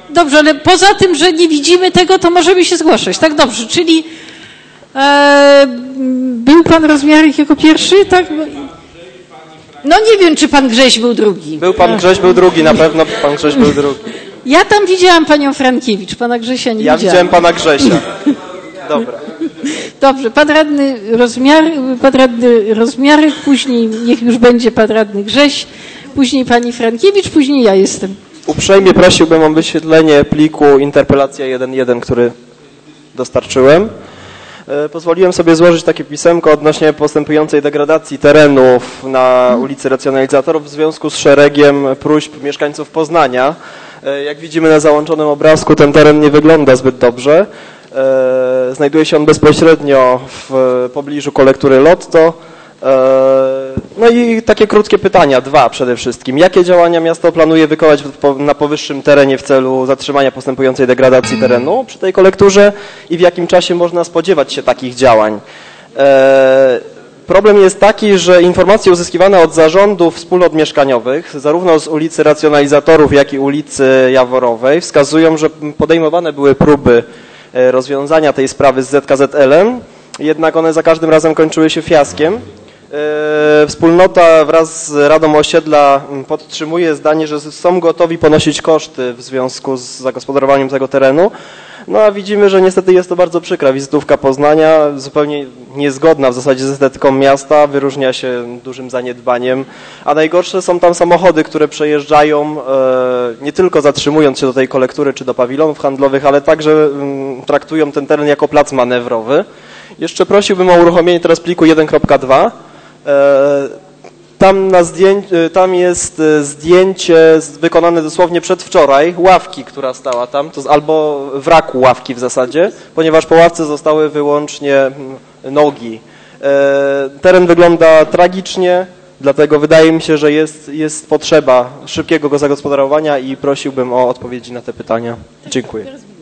Dobrze, ale poza tym, że nie widzimy tego, to możemy się zgłaszać. Tak, dobrze, czyli był pan Rozmiarek jako pierwszy, tak? No nie wiem, czy pan Grześ był drugi. Był pan Grześ, był drugi, na pewno pan Grześ był drugi. Ja tam widziałam panią Frankiewicz, pana Grzesia nie widziałam. Ja widziałem pana Grzesia. Dobra. Dobrze, pan radny Rozmiarek, później niech już będzie pan radny Grześ, później pani Frankiewicz, później ja jestem. Uprzejmie prosiłbym o wyświetlenie pliku interpelacja 1.1, który dostarczyłem. Pozwoliłem sobie złożyć takie pisemko odnośnie postępującej degradacji terenów na ulicy Racjonalizatorów w związku z szeregiem próśb mieszkańców Poznania. Jak widzimy na załączonym obrazku, ten teren nie wygląda zbyt dobrze. Znajduje się on bezpośrednio w pobliżu kolektury Lotto. No i takie krótkie pytania, dwa przede wszystkim. Jakie działania miasto planuje wykonać na powyższym terenie w celu zatrzymania postępującej degradacji terenu przy tej kolekturze i w jakim czasie można spodziewać się takich działań? Problem jest taki, że informacje uzyskiwane od zarządów wspólnot mieszkaniowych, zarówno z ulicy Racjonalizatorów, jak i ulicy Jaworowej, wskazują, że podejmowane były próby rozwiązania tej sprawy z ZKZL-em, jednak one za każdym razem kończyły się fiaskiem. Wspólnota wraz z Radą Osiedla podtrzymuje zdanie, że są gotowi ponosić koszty w związku z zagospodarowaniem tego terenu. No a widzimy, że niestety jest to bardzo przykra wizytówka Poznania, zupełnie niezgodna w zasadzie z estetyką miasta, wyróżnia się dużym zaniedbaniem, a najgorsze są tam samochody, które przejeżdżają nie tylko zatrzymując się do tej kolektury czy do pawilonów handlowych, ale także traktują ten teren jako plac manewrowy. Jeszcze prosiłbym o uruchomienie teraz pliku 1.2. Tam jest zdjęcie wykonane dosłownie przedwczoraj ławki, która stała tam, albo wraku ławki w zasadzie, ponieważ po ławce zostały wyłącznie nogi. Teren wygląda tragicznie, dlatego wydaje mi się, że jest potrzeba szybkiego go zagospodarowania i prosiłbym o odpowiedzi na te pytania. Dziękuję.